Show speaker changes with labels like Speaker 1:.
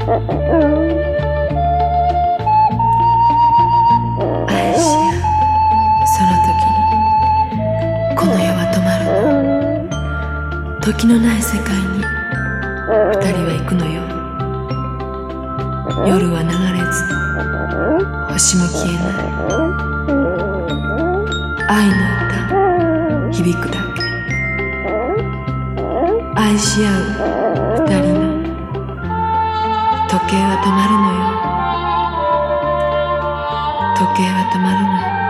Speaker 1: 愛し合うその時にこの世は止まるの。時のない世界に二人は行くのよ。夜は流れず星も消えない。愛の歌響くだけ。愛し合う二人の時計は止まるのよ。時計は止まるのよ。